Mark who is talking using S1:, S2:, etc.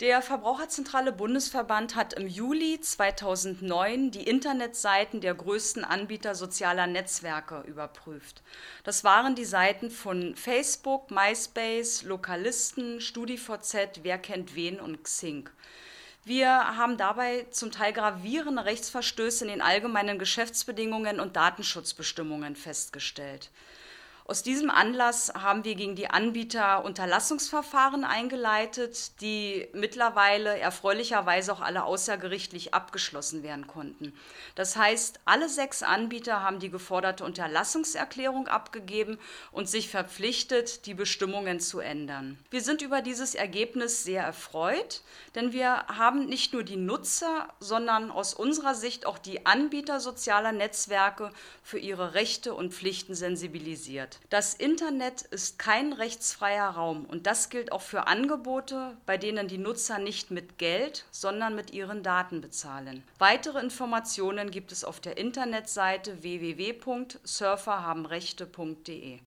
S1: Der Verbraucherzentrale Bundesverband hat im Juli 2009 die Internetseiten der größten Anbieter sozialer Netzwerke überprüft. Das waren die Seiten von Facebook, MySpace, Lokalisten, StudiVZ, Wer kennt wen und Xing. Wir haben dabei zum Teil gravierende Rechtsverstöße in den allgemeinen Geschäftsbedingungen und Datenschutzbestimmungen festgestellt. Aus diesem Anlass haben wir gegen die Anbieter Unterlassungsverfahren eingeleitet, die mittlerweile erfreulicherweise auch alle außergerichtlich abgeschlossen werden konnten. Das heißt, alle 6 Anbieter haben die geforderte Unterlassungserklärung abgegeben und sich verpflichtet, die Bestimmungen zu ändern. Wir sind über dieses Ergebnis sehr erfreut, denn wir haben nicht nur die Nutzer, sondern aus unserer Sicht auch die Anbieter sozialer Netzwerke für ihre Rechte und Pflichten sensibilisiert. Das Internet ist kein rechtsfreier Raum und das gilt auch für Angebote, bei denen die Nutzer nicht mit Geld, sondern mit ihren Daten bezahlen. Weitere Informationen gibt es auf der Internetseite www.surferhabenrechte.de.